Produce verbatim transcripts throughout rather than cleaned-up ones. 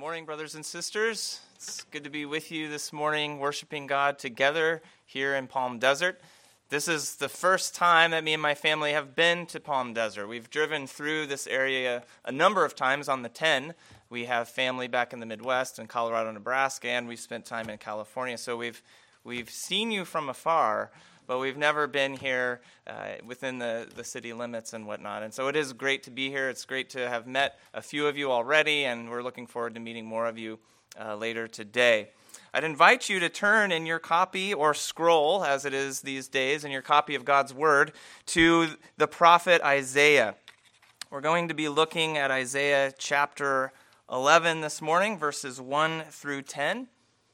morning, brothers and sisters. It's good to be with you this morning, worshiping God together here in Palm Desert. This is the first time that me and my family have been to Palm Desert. We've driven through this area a number of times on the ten. We have family back in the Midwest in Colorado, Nebraska, and we've spent time in California. So we've we've seen you from afar, but we've never been here uh, within the, the city limits and whatnot. And so it is great to be here. It's great to have met a few of you already, and we're looking forward to meeting more of you uh, later today. I'd invite you to turn in your copy or scroll, as it is these days, in your copy of God's Word, to the prophet Isaiah. We're going to be looking at Isaiah chapter eleven this morning, verses one through ten.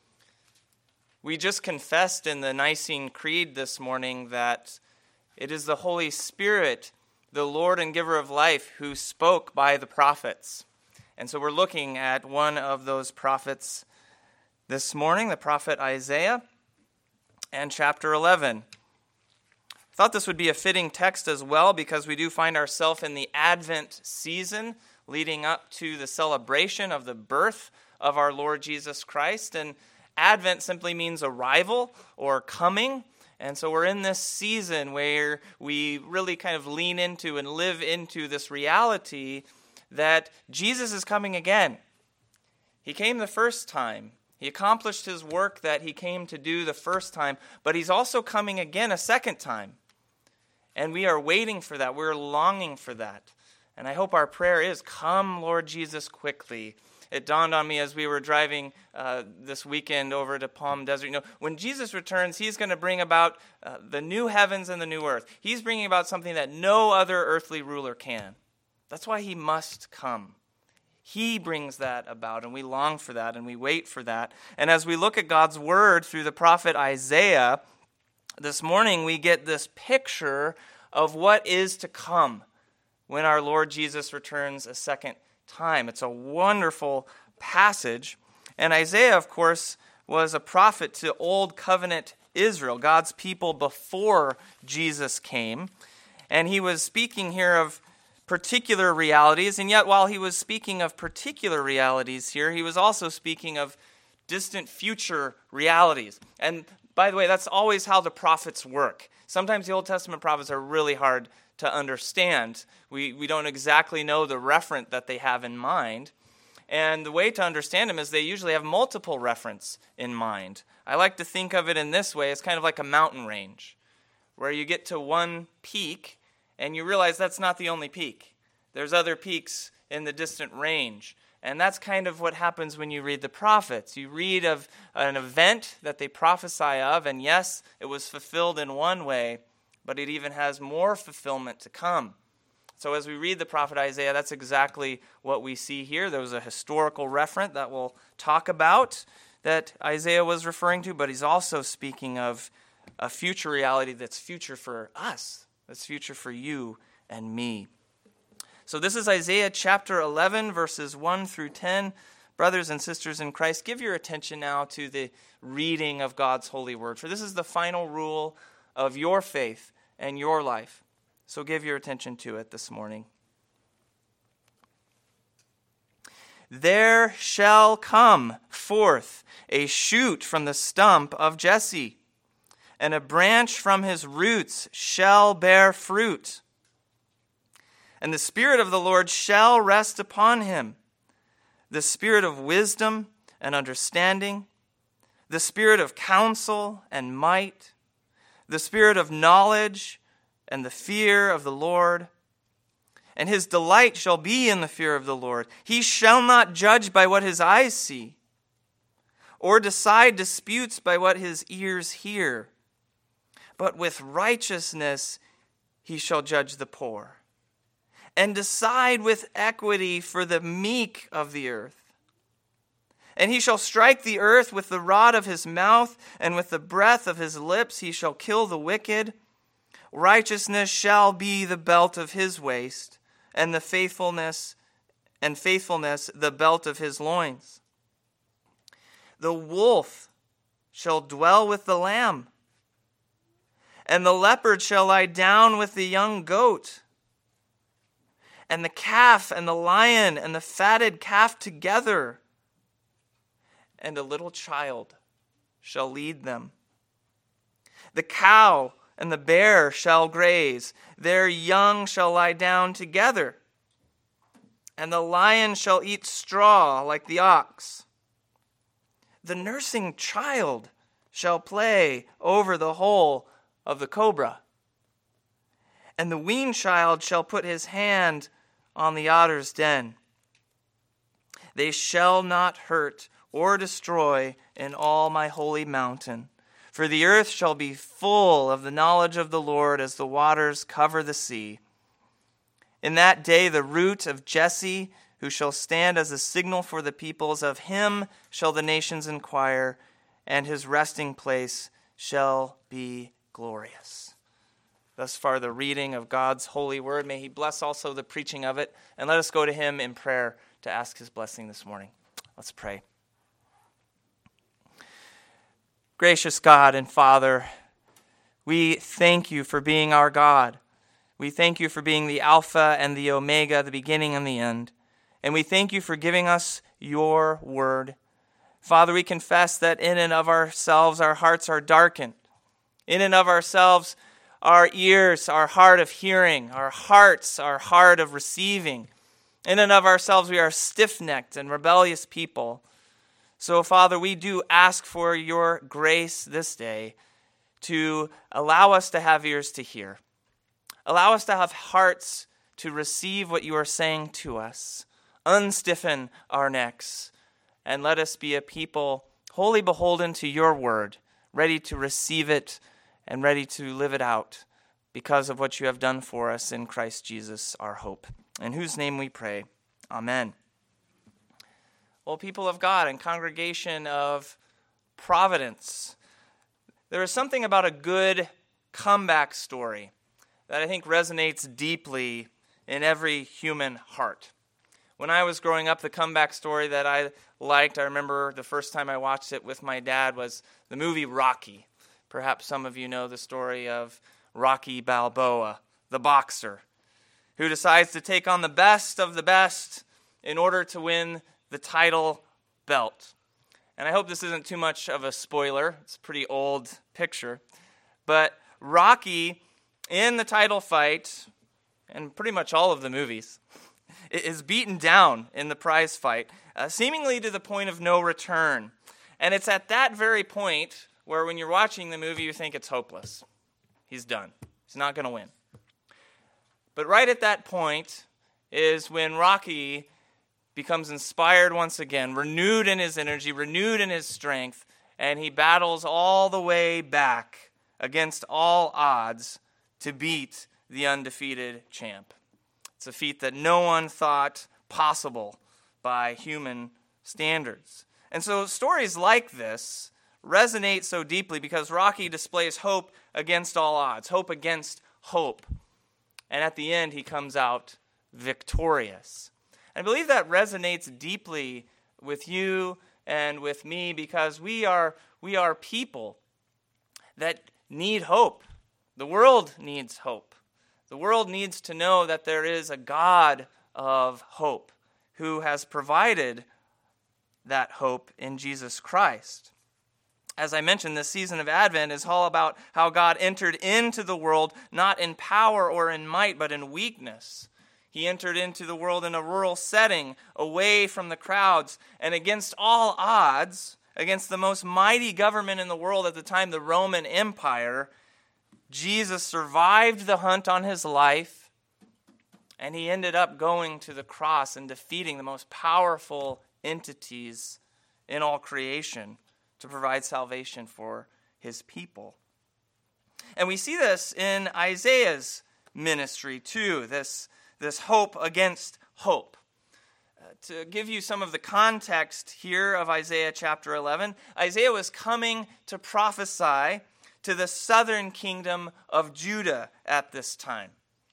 We just confessed in the Nicene Creed this morning that it is the Holy Spirit, the Lord and giver of life, who spoke by the prophets. And so we're looking at one of those prophets this morning, the prophet Isaiah, and chapter eleven. I thought this would be a fitting text as well because we do find ourselves in the Advent season leading up to the celebration of the birth of our Lord Jesus Christ. And Advent simply means arrival or coming. And so we're in this season where we really kind of lean into and live into this reality that Jesus is coming again. He came the first time. He accomplished his work that he came to do the first time, but he's also coming again a second time. And we are waiting for that. We're longing for that. And I hope our prayer is, come, Lord Jesus, quickly. It dawned on me as we were driving uh, this weekend over to Palm Desert. You know, when Jesus returns, he's going to bring about uh, the new heavens and the new earth. He's bringing about something that no other earthly ruler can. That's why he must come. He brings that about, and we long for that, and we wait for that. And as we look at God's word through the prophet Isaiah, this morning we get this picture of what is to come when our Lord Jesus returns a second time. It's a wonderful passage. And Isaiah, of course, was a prophet to Old Covenant Israel, God's people before Jesus came. And he was speaking here of particular realities, and yet while he was speaking of particular realities here, he was also speaking of distant future realities. And by the way, that's always how the prophets work. Sometimes the Old Testament prophets are really hard to understand. We we don't exactly know the referent that they have in mind. And the way to understand them is they usually have multiple referents in mind. I like to think of it in this way. It's kind of like a mountain range, where you get to one peak, and you realize that's not the only peak. There's other peaks in the distant range. And that's kind of what happens when you read the prophets. You read of an event that they prophesy of, and yes, it was fulfilled in one way, but it even has more fulfillment to come. So as we read the prophet Isaiah, that's exactly what we see here. There was a historical referent that we'll talk about that Isaiah was referring to, but he's also speaking of a future reality that's future for us. That's future for you and me. So this is Isaiah chapter eleven, verses one through ten. Brothers and sisters in Christ, give your attention now to the reading of God's holy word, for this is the final rule of your faith and your life. So give your attention to it this morning. There shall come forth a shoot from the stump of Jesse, and a branch from his roots shall bear fruit. And the Spirit of the Lord shall rest upon him, the Spirit of wisdom and understanding, the Spirit of counsel and might, the Spirit of knowledge and the fear of the Lord. And his delight shall be in the fear of the Lord. He shall not judge by what his eyes see, or decide disputes by what his ears hear. But with righteousness he shall judge the poor, and decide with equity for the meek of the earth. And he shall strike the earth with the rod of his mouth, and with the breath of his lips he shall kill the wicked. Righteousness shall be the belt of his waist, and the faithfulness and faithfulness the belt of his loins. The wolf shall dwell with the lamb, and the leopard shall lie down with the young goat. And the calf and the lion and the fatted calf together and a little child shall lead them. The cow and the bear shall graze, their young shall lie down together, and the lion shall eat straw like the ox. The nursing child shall play over the hole of the cobra, and the weaned child shall put his hand on the otter's den. They shall not hurt or destroy in all my holy mountain, for the earth shall be full of the knowledge of the Lord as the waters cover the sea. In that day the root of Jesse, who shall stand as a signal for the peoples, of him shall the nations inquire, and his resting place shall be glorious. Thus far the reading of God's holy word. May he bless also the preaching of it. And let us go to him in prayer to ask his blessing this morning. Let's pray. Gracious God and Father, we thank you for being our God. We thank you for being the Alpha and the Omega, the beginning and the end. And we thank you for giving us your word. Father, we confess that in and of ourselves our hearts are darkened. In and of ourselves our ears are hard of hearing, our hearts are hard of receiving. In and of ourselves we are stiff-necked and rebellious people. So, Father, we do ask for your grace this day to allow us to have ears to hear. Allow us to have hearts to receive what you are saying to us. Unstiffen our necks, and let us be a people wholly beholden to your word, ready to receive it and ready to live it out because of what you have done for us in Christ Jesus, our hope. In whose name we pray. Amen. Well, people of God and congregation of Providence, there is something about a good comeback story that I think resonates deeply in every human heart. When I was growing up, the comeback story that I liked, I remember the first time I watched it with my dad, was the movie Rocky. Perhaps some of you know the story of Rocky Balboa, the boxer, who decides to take on the best of the best in order to win the title belt. And I hope this isn't too much of a spoiler. It's a pretty old picture. But Rocky, in the title fight, and pretty much all of the movies, is beaten down in the prize fight, uh, seemingly to the point of no return. And it's at that very point where when you're watching the movie, you think it's hopeless. He's done. He's not going to win. But right at that point is when Rocky becomes inspired once again, renewed in his energy, renewed in his strength, and he battles all the way back against all odds to beat the undefeated champ. It's a feat that no one thought possible by human standards. And so stories like this resonate so deeply because Rocky displays hope against all odds, hope against hope. And at the end, he comes out victorious. I believe that resonates deeply with you and with me because we are we are people that need hope. The world needs hope. The world needs to know that there is a God of hope who has provided that hope in Jesus Christ. As I mentioned, this season of Advent is all about how God entered into the world not in power or in might, but in weakness. He entered into the world in a rural setting, away from the crowds, and against all odds, against the most mighty government in the world at the time, the Roman Empire, Jesus survived the hunt on his life, and he ended up going to the cross and defeating the most powerful entities in all creation to provide salvation for his people. And we see this in Isaiah's ministry too, this, this hope against hope. Uh, to give you some of the context here of Isaiah chapter eleven, Isaiah was coming to prophesy to the southern kingdom of Judah at this time.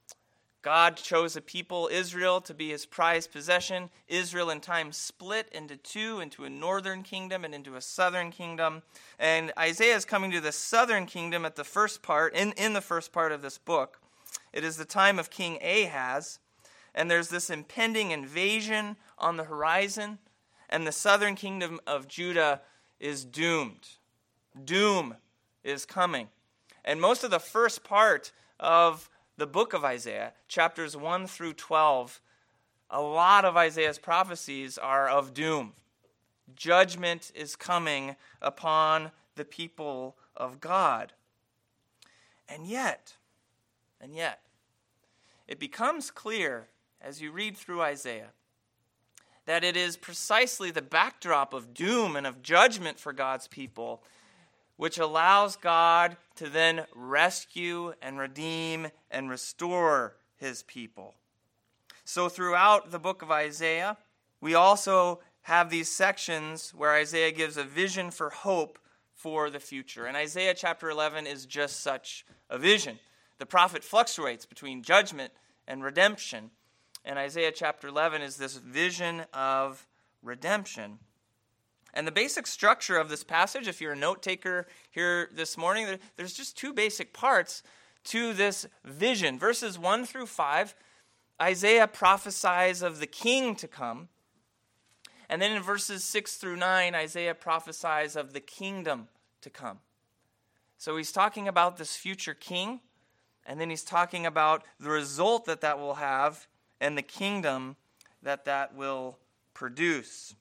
God chose a people, Israel, to be his prized possession. Israel in time split into two, into a northern kingdom and into a southern kingdom. And Isaiah is coming to the southern kingdom at the first part, in, in the first part of this book. It is the time of King Ahaz, and there's this impending invasion on the horizon. and the southern kingdom of Judah is doomed. Doom is coming. And most of the first part of the book of Isaiah, chapters one through twelve, a lot of Isaiah's prophecies are of doom. Judgment is coming upon the people of God. And yet, and yet, it becomes clear as you read through Isaiah that it is precisely the backdrop of doom and of judgment for God's people which allows God to then rescue and redeem and restore his people. So throughout the book of Isaiah, we also have these sections where Isaiah gives a vision for hope for the future. And Isaiah chapter eleven is just such a vision. The prophet fluctuates between judgment and redemption. And Isaiah chapter eleven is this vision of redemption. And the basic structure of this passage, if you're a note taker here this morning, there's just two basic parts to this vision. Verses one through five, Isaiah prophesies of the king to come. And then in verses six through nine, Isaiah prophesies of the kingdom to come. So he's talking about this future king, and then he's talking about the result that that will have and the kingdom that that will produce.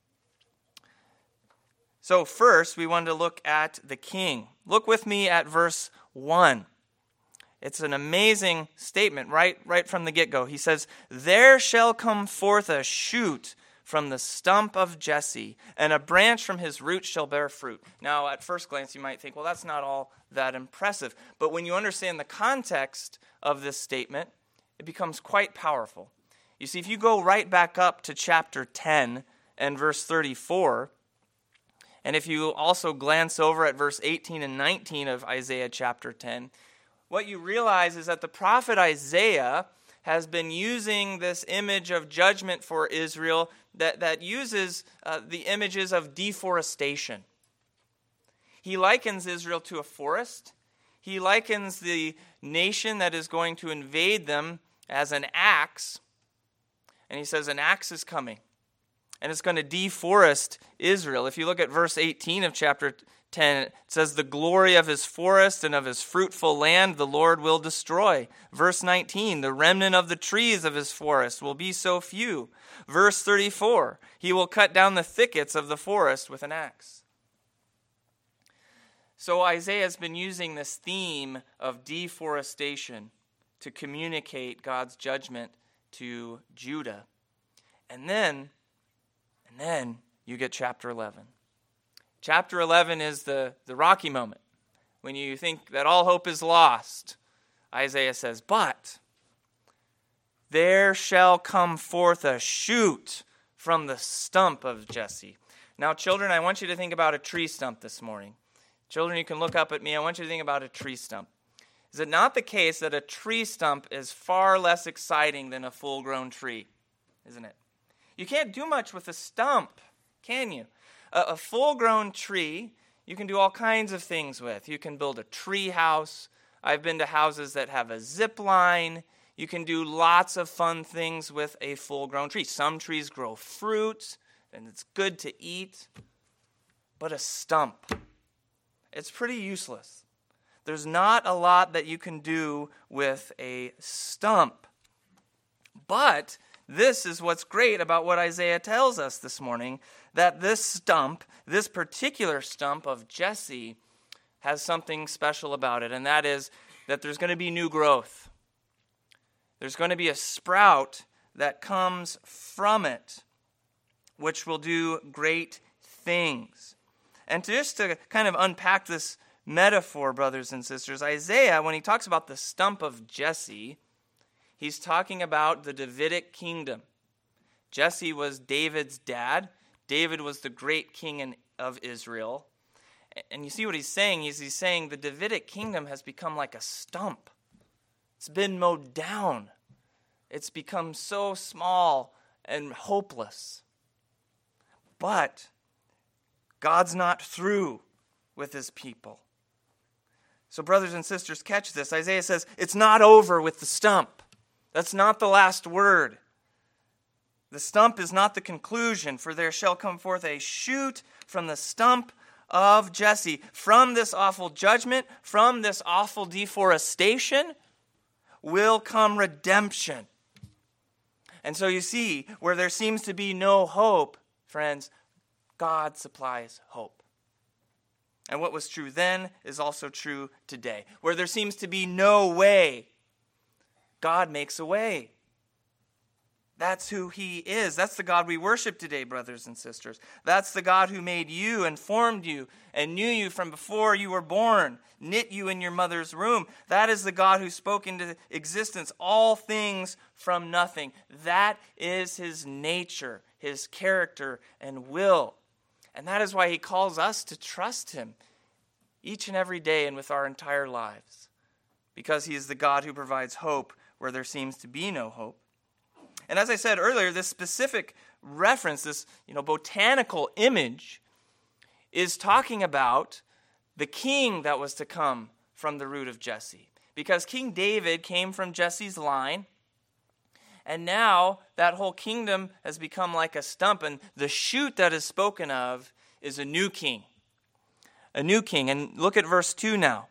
So first, we want to look at the king. Look with me at verse one. It's an amazing statement right, right from the get-go. He says, "There shall come forth a shoot from the stump of Jesse, and a branch from his root shall bear fruit." Now, at first glance, you might think, well, that's not all that impressive. But when you understand the context of this statement, it becomes quite powerful. You see, if you go right back up to chapter ten and verse thirty-four, and if you also glance over at verse eighteen and nineteen of Isaiah chapter ten, what you realize is that the prophet Isaiah has been using this image of judgment for Israel that, that uses uh, the images of deforestation. He likens Israel to a forest. He likens the nation that is going to invade them as an axe. And he says an axe is coming. And it's going to deforest Israel. If you look at verse eighteen of chapter ten, it says, "The glory of his forest and of his fruitful land the Lord will destroy." Verse nineteen, "The remnant of the trees of his forest will be so few." Verse thirty-four, "He will cut down the thickets of the forest with an axe." So Isaiah has been using this theme of deforestation to communicate God's judgment to Judah. And then And then you get chapter eleven. Chapter eleven is the, the rocky moment. When you think that all hope is lost, Isaiah says, "But there shall come forth a shoot from the stump of Jesse." Now, children, I want you to think about a tree stump this morning. Children, you can look up at me. I want you to think about a tree stump. Is it not the case that a tree stump is far less exciting than a full-grown tree? Isn't it? You can't do much with a stump, can you? A, a full-grown tree, you can do all kinds of things with. You can build a tree house. I've been to houses that have a zip line. You can do lots of fun things with a full-grown tree. Some trees grow fruit, and it's good to eat. But a stump, it's pretty useless. There's not a lot that you can do with a stump. But this is what's great about what Isaiah tells us this morning, that this stump, this particular stump of Jesse, has something special about it, and that is that there's going to be new growth. There's going to be a sprout that comes from it, which will do great things. And to just to kind of unpack this metaphor, brothers and sisters, Isaiah, when he talks about the stump of Jesse, he's talking about the Davidic kingdom. Jesse was David's dad. David was the great king of Israel. And you see what he's saying? He's, he's saying the Davidic kingdom has become like a stump. It's been mowed down. It's become so small and hopeless. But God's not through with his people. So brothers and sisters, catch this. Isaiah says, it's not over with the stump. That's not the last word. The stump is not the conclusion, for there shall come forth a shoot from the stump of Jesse. From this awful judgment, from this awful deforestation, will come redemption. And so you see, where there seems to be no hope, friends, God supplies hope. And what was true then is also true today. Where there seems to be no way, God makes a way. That's who he is. That's the God we worship today, brothers and sisters. That's the God who made you and formed you and knew you from before you were born, knit you in your mother's womb. That is the God who spoke into existence all things from nothing. That is his nature, his character and will. And that is why he calls us to trust him each and every day and with our entire lives, because he is the God who provides hope where there seems to be no hope. And as I said earlier, this specific reference, this you know botanical image, is talking about the king that was to come from the root of Jesse. Because King David came from Jesse's line, and now that whole kingdom has become like a stump, and the shoot that is spoken of is a new king. A new king. And look at verse two now.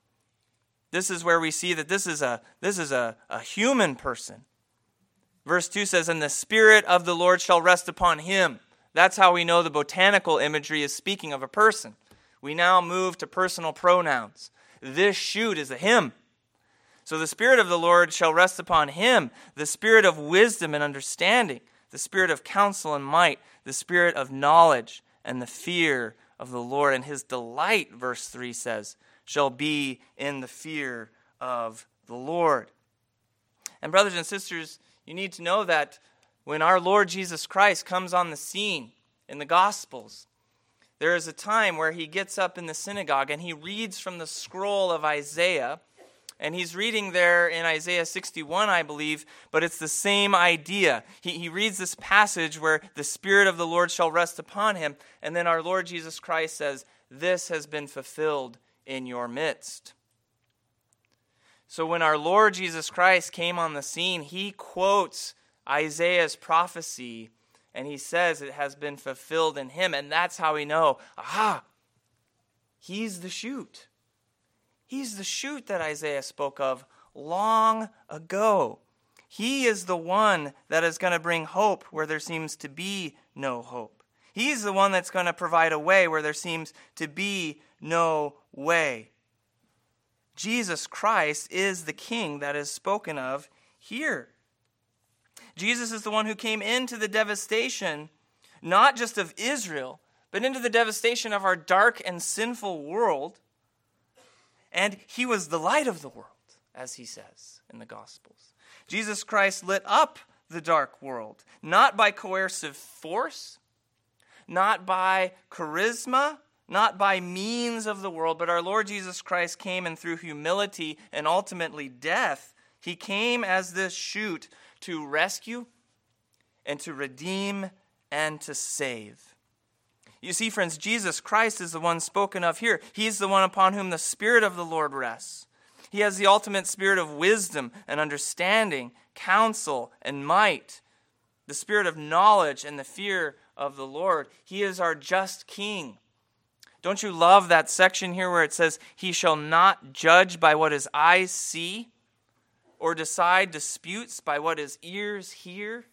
This is where we see that this is a this is a, a human person. Verse two says, "And the Spirit of the Lord shall rest upon him." That's how we know the botanical imagery is speaking of a person. We now move to personal pronouns. This shoot is a him. So the Spirit of the Lord shall rest upon him, the Spirit of wisdom and understanding, the Spirit of counsel and might, the Spirit of knowledge and the fear of the Lord. And his delight, verse three says, shall be in the fear of the Lord. And brothers and sisters, you need to know that when our Lord Jesus Christ comes on the scene in the Gospels, there is a time where he gets up in the synagogue and he reads from the scroll of Isaiah. And he's reading there in Isaiah sixty-one, I believe, but it's the same idea. He, he reads this passage where the Spirit of the Lord shall rest upon him. And then our Lord Jesus Christ says, "This has been fulfilled in your midst." So when our Lord Jesus Christ came on the scene, he quotes Isaiah's prophecy, and he says it has been fulfilled in him. And that's how we know, aha, he's the shoot. He's the shoot that Isaiah spoke of long ago. He is the one that is going to bring hope where there seems to be no hope. He's the one that's going to provide a way where there seems to be no way. Jesus Christ is the King that is spoken of here. Jesus is the one who came into the devastation, not just of Israel, but into the devastation of our dark and sinful world. And he was the light of the world, as he says in the Gospels. Jesus Christ lit up the dark world, not by coercive force, not by charisma, not by means of the world, but our Lord Jesus Christ came, and through humility and ultimately death, he came as this shoot to rescue and to redeem and to save. You see, friends, Jesus Christ is the one spoken of here. He's the one upon whom the Spirit of the Lord rests. He has the ultimate spirit of wisdom and understanding, counsel and might, the spirit of knowledge and the fear of the Lord. He is our just King. Don't you love that section here where it says, "He shall not judge by what his eyes see, or decide disputes by what his ears hear"?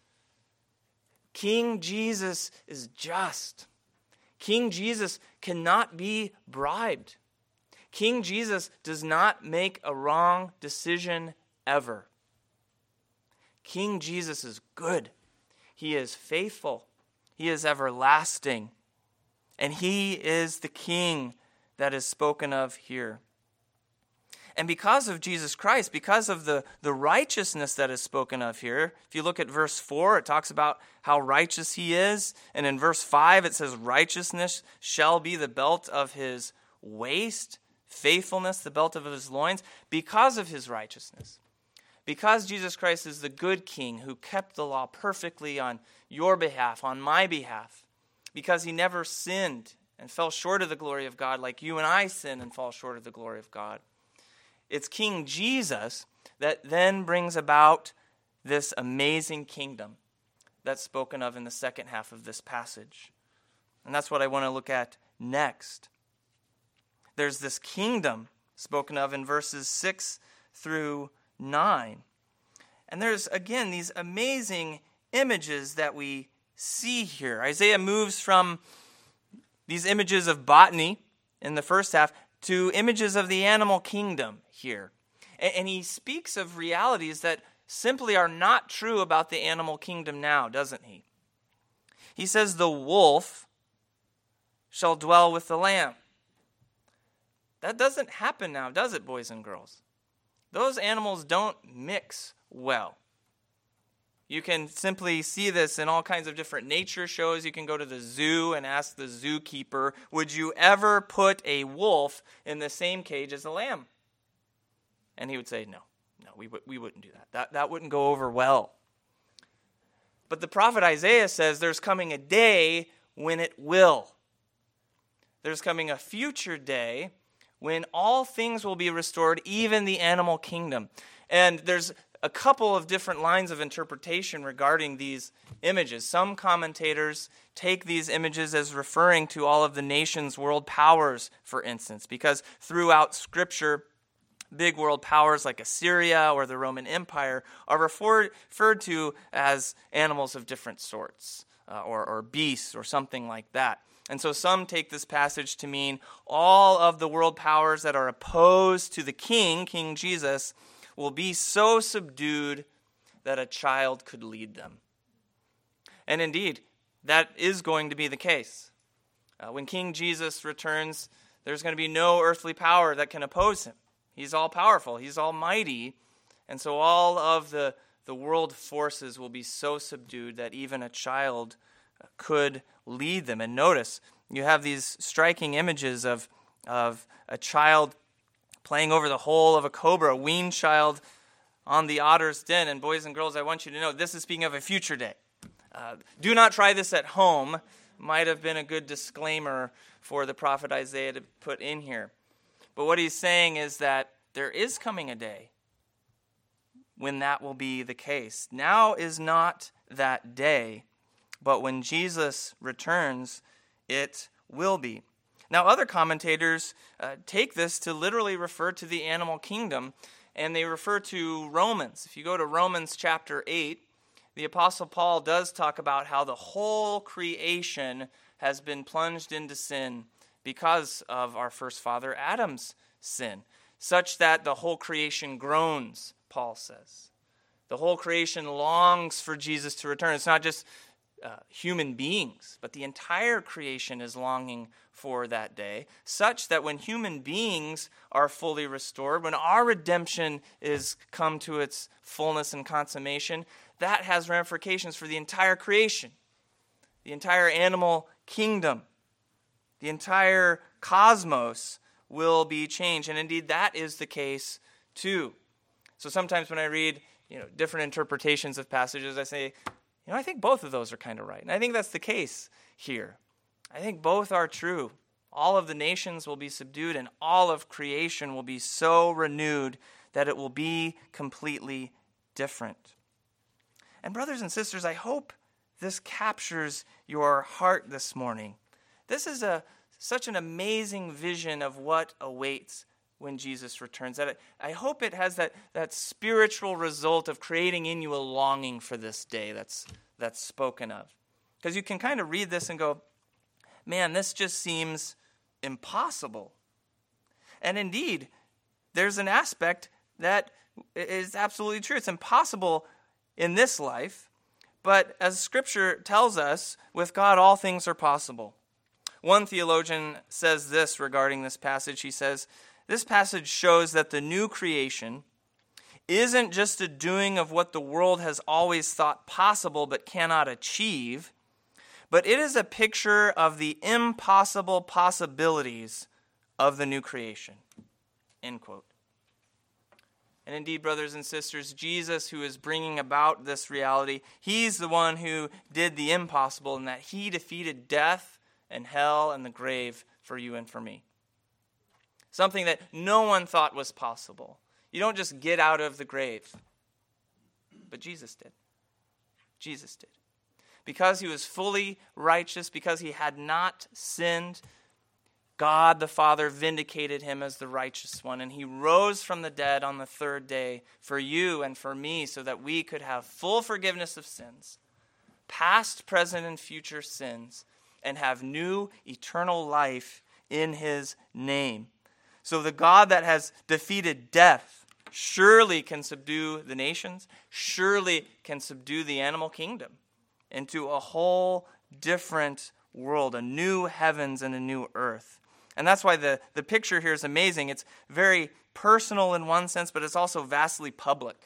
King Jesus is just. King Jesus cannot be bribed. King Jesus does not make a wrong decision ever. King Jesus is good. He is faithful. He is everlasting. And he is the King that is spoken of here. And because of Jesus Christ, because of the, the righteousness that is spoken of here, if you look at verse four, it talks about how righteous he is. And in verse five, it says, "Righteousness shall be the belt of his waist, faithfulness the belt of his loins." Because of his righteousness. Because Jesus Christ is the good King who kept the law perfectly on your behalf, on my behalf. Because he never sinned and fell short of the glory of God like you and I sin and fall short of the glory of God. It's King Jesus that then brings about this amazing kingdom that's spoken of in the second half of this passage. And that's what I want to look at next. There's this kingdom spoken of in verses six through nine. And there's, again, these amazing images that we see here. Isaiah moves from these images of botany in the first half to images of the animal kingdom here. And he speaks of realities that simply are not true about the animal kingdom now, doesn't he? He says, the wolf shall dwell with the lamb. That doesn't happen now, does it, boys and girls? Those animals don't mix well. You can simply see this in all kinds of different nature shows. You can go to the zoo and ask the zookeeper, would you ever put a wolf in the same cage as a lamb? And he would say, no, no, we, w- we wouldn't do that. that. That wouldn't go over well. But the prophet Isaiah says there's coming a day when it will. There's coming a future day when all things will be restored, even the animal kingdom. And there's a couple of different lines of interpretation regarding these images. Some commentators take these images as referring to all of the nations' world powers, for instance, because throughout Scripture, big world powers like Assyria or the Roman Empire are referred, referred to as animals of different sorts, uh, or, or beasts or something like that. And so some take this passage to mean all of the world powers that are opposed to the king, King Jesus, will be so subdued that a child could lead them. And indeed, that is going to be the case. Uh, when King Jesus returns, there's going to be no earthly power that can oppose him. He's all-powerful. He's almighty. And so all of the, the world forces will be so subdued that even a child could lead them. And notice, you have these striking images of, of a child playing over the hole of a cobra, a weaned child on the otter's den. And boys and girls, I want you to know, this is speaking of a future day. Uh, do not try this at home. Might have been a good disclaimer for the prophet Isaiah to put in here. But what he's saying is that there is coming a day when that will be the case. Now is not that day, but when Jesus returns, it will be. Now, other commentators uh, take this to literally refer to the animal kingdom, and they refer to Romans. If you go to Romans chapter eight, the Apostle Paul does talk about how the whole creation has been plunged into sin because of our first father Adam's sin, such that the whole creation groans, Paul says. The whole creation longs for Jesus to return. It's not just uh, human beings, but the entire creation is longing for that day, such that when human beings are fully restored, when our redemption is come to its fullness and consummation, that has ramifications for the entire creation, the entire animal kingdom. The entire cosmos will be changed. And indeed, that is the case too. So sometimes when I read, you know, different interpretations of passages, I say, you know, I think both of those are kind of right. And I think that's the case here. I think both are true. All of the nations will be subdued, and all of creation will be so renewed that it will be completely different. And brothers and sisters, I hope this captures your heart this morning. This is a such an amazing vision of what awaits when Jesus returns. That I hope it has that, that spiritual result of creating in you a longing for this day that's, that's spoken of. Because you can kind of read this and go, man, this just seems impossible. And indeed, there's an aspect that is absolutely true. It's impossible in this life, but as Scripture tells us, with God all things are possible. One theologian says this regarding this passage. He says, this passage shows that the new creation isn't just a doing of what the world has always thought possible but cannot achieve, but it is a picture of the impossible possibilities of the new creation. End quote. And indeed, brothers and sisters, Jesus, who is bringing about this reality, he's the one who did the impossible in that he defeated death and hell and the grave for you and for me. Something that no one thought was possible. You don't just get out of the grave. But Jesus did. Jesus did. Because he was fully righteous, because he had not sinned, God the Father vindicated him as the righteous one, and he rose from the dead on the third day for you and for me so that we could have full forgiveness of sins, past, present, and future sins, and have new eternal life in his name. So the God that has defeated death surely can subdue the nations, surely can subdue the animal kingdom into a whole different world, a new heavens and a new earth. And that's why the, the picture here is amazing. It's very personal in one sense, but it's also vastly public.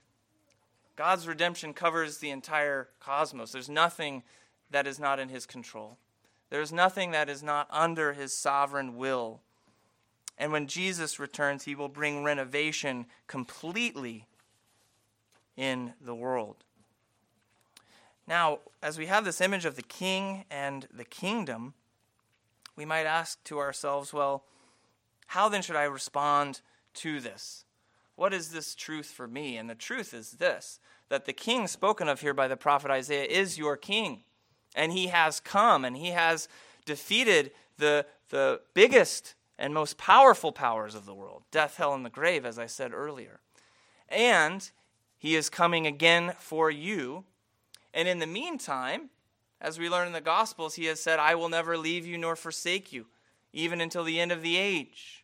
God's redemption covers the entire cosmos. There's nothing that is not in his control. There's nothing that is not under his sovereign will. And when Jesus returns, he will bring renovation completely in the world. Now, as we have this image of the king and the kingdom, we might ask to ourselves, well, how then should I respond to this? What is this truth for me? And the truth is this, that the king spoken of here by the prophet Isaiah is your king. And he has come, and he has defeated the, the biggest and most powerful powers of the world, death, hell, and the grave, as I said earlier. And he is coming again for you. And in the meantime, as we learn in the Gospels, he has said, I will never leave you nor forsake you, even until the end of the age.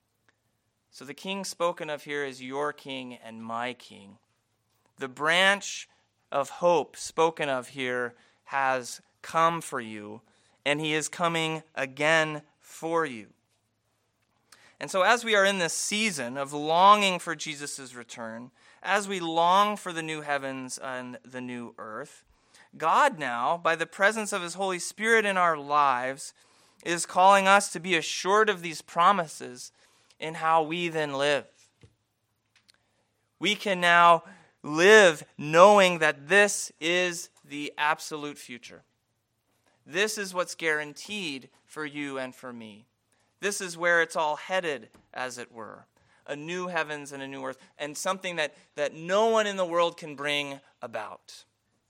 So the king spoken of here is your king and my king. The branch of hope spoken of here has come for you, and he is coming again for you. And so as we are in this season of longing for Jesus' return, as we long for the new heavens and the new earth, God now, by the presence of his Holy Spirit in our lives, is calling us to be assured of these promises in how we then live. We can now live knowing that this is the absolute future. This is what's guaranteed for you and for me. This is where it's all headed, as it were. A new heavens and a new earth, and something that, that no one in the world can bring about.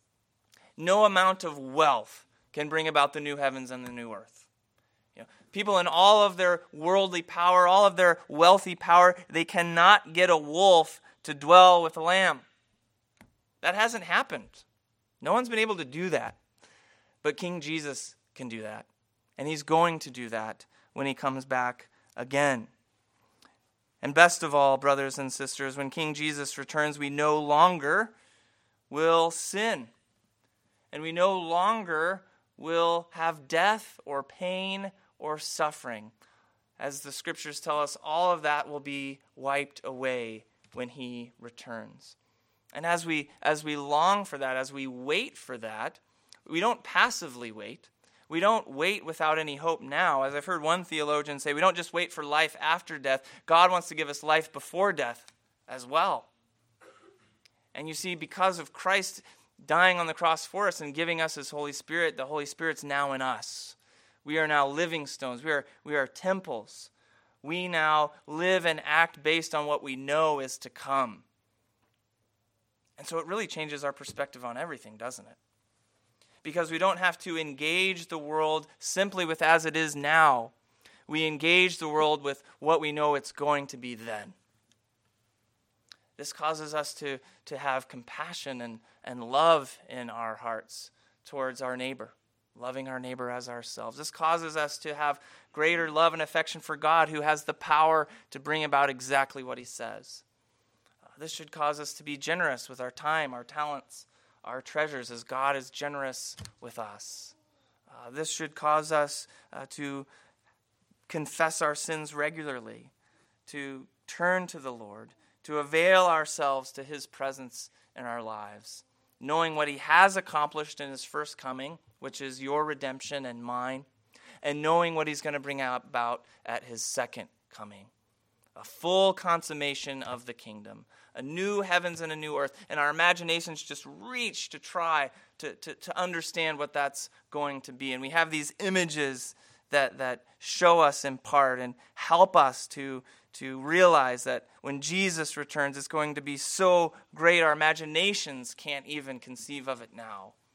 No amount of wealth can bring about the new heavens and the new earth. You know, people in all of their worldly power, all of their wealthy power, they cannot get a wolf to dwell with a lamb. That hasn't happened. No one's been able to do that. But King Jesus can do that. And he's going to do that when he comes back again. And best of all, brothers and sisters, when King Jesus returns, we no longer will sin. And we no longer will have death or pain or suffering. As the scriptures tell us, all of that will be wiped away when he returns. And as we as we long for that, as we wait for that, we don't passively wait. We don't wait without any hope now. As I've heard one theologian say, we don't just wait for life after death. God wants to give us life before death as well. And you see, because of Christ dying on the cross for us and giving us his Holy Spirit, the Holy Spirit's now in us. We are now living stones. We are, we are temples. We now live and act based on what we know is to come. And so it really changes our perspective on everything, doesn't it? Because we don't have to engage the world simply with as it is now. We engage the world with what we know it's going to be then. This causes us to, to have compassion and, and love in our hearts towards our neighbor, loving our neighbor as ourselves. This causes us to have greater love and affection for God, who has the power to bring about exactly what he says. Uh, this should cause us to be generous with our time, our talents, our treasures, as God is generous with us. Uh, this should cause us uh, to confess our sins regularly, to turn to the Lord, to avail ourselves to his presence in our lives, knowing what he has accomplished in his first coming, which is your redemption and mine, and knowing what he's going to bring about at his second coming. A full consummation of the kingdom, a new heavens and a new earth, and our imaginations just reach to try to, to, to understand what that's going to be. And we have these images that, that show us in part and help us to to realize that when Jesus returns, it's going to be so great our imaginations can't even conceive of it now.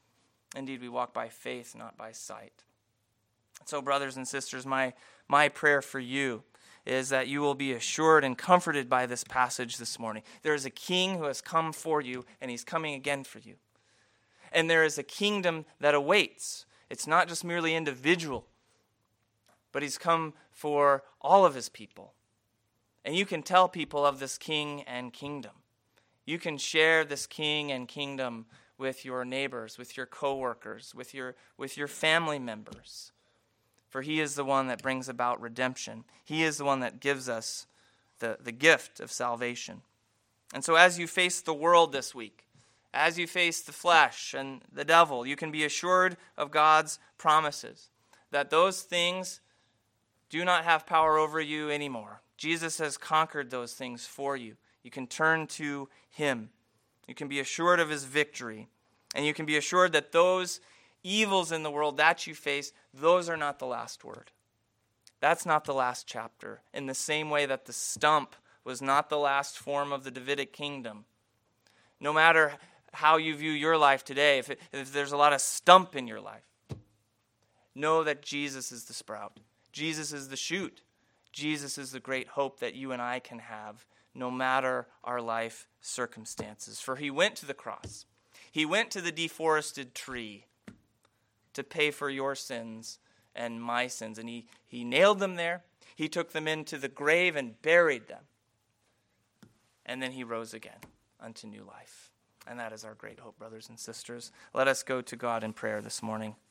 Indeed, we walk by faith, not by sight. So, brothers and sisters, my, my prayer for you is that you will be assured and comforted by this passage this morning. There is a king who has come for you, and he's coming again for you. And there is a kingdom that awaits. It's not just merely individual, but he's come for all of his people. And you can tell people of this king and kingdom. You can share this king and kingdom with your neighbors, with your coworkers, with your, with your family members. For he is the one that brings about redemption. He is the one that gives us the, the gift of salvation. And so as you face the world this week, as you face the flesh and the devil, you can be assured of God's promises, that those things do not have power over you anymore. Jesus has conquered those things for you. You can turn to him. You can be assured of his victory. And you can be assured that those evils in the world that you face, those are not the last word. That's not the last chapter. In the same way that the stump was not the last form of the Davidic kingdom. No matter how you view your life today, if, it, if there's a lot of stump in your life, know that Jesus is the sprout. Jesus is the shoot. Jesus is the great hope that you and I can have no matter our life circumstances. For he went to the cross. He went to the deforested tree to pay for your sins and my sins. And he, he nailed them there. He took them into the grave and buried them. And then he rose again unto new life. And that is our great hope, brothers and sisters. Let us go to God in prayer this morning.